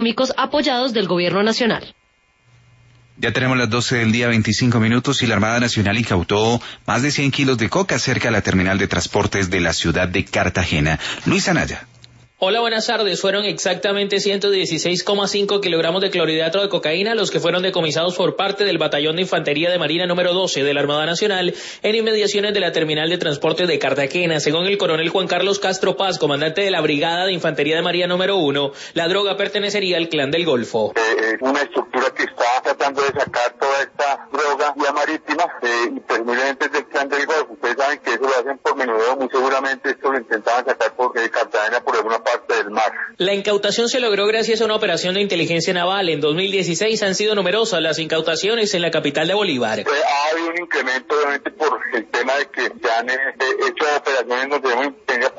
económicos apoyados del gobierno nacional. Ya tenemos las 12 del día, 25 minutos, y la Armada Nacional incautó más de 100 kilos de coca cerca de la terminal de transportes de la ciudad de Cartagena. Luis Anaya. Hola, buenas tardes. Fueron exactamente 116,5 kilogramos de clorhidrato de cocaína los que fueron decomisados por parte del Batallón de Infantería de Marina número 12 de la Armada Nacional en inmediaciones de la terminal de transporte de Cartagena. Según el coronel Juan Carlos Castro Paz, comandante de la Brigada de Infantería de Marina número 1, la droga pertenecería al Clan del Golfo. Una estructura que está tratando de sacar toda esta droga vía marítima y presumiblemente es del Clan del Golfo. Ustedes saben que eso lo hacen por menudeo, muy seguramente esto lo intentaban sacar por Cartagena por alguna parte del mar. La incautación se logró gracias a una operación de inteligencia naval. En 2016 han sido numerosas las incautaciones en la capital de Bolívar. Ha habido un incremento obviamente por el tema de que se han hecho operaciones donde tenemos inteligencia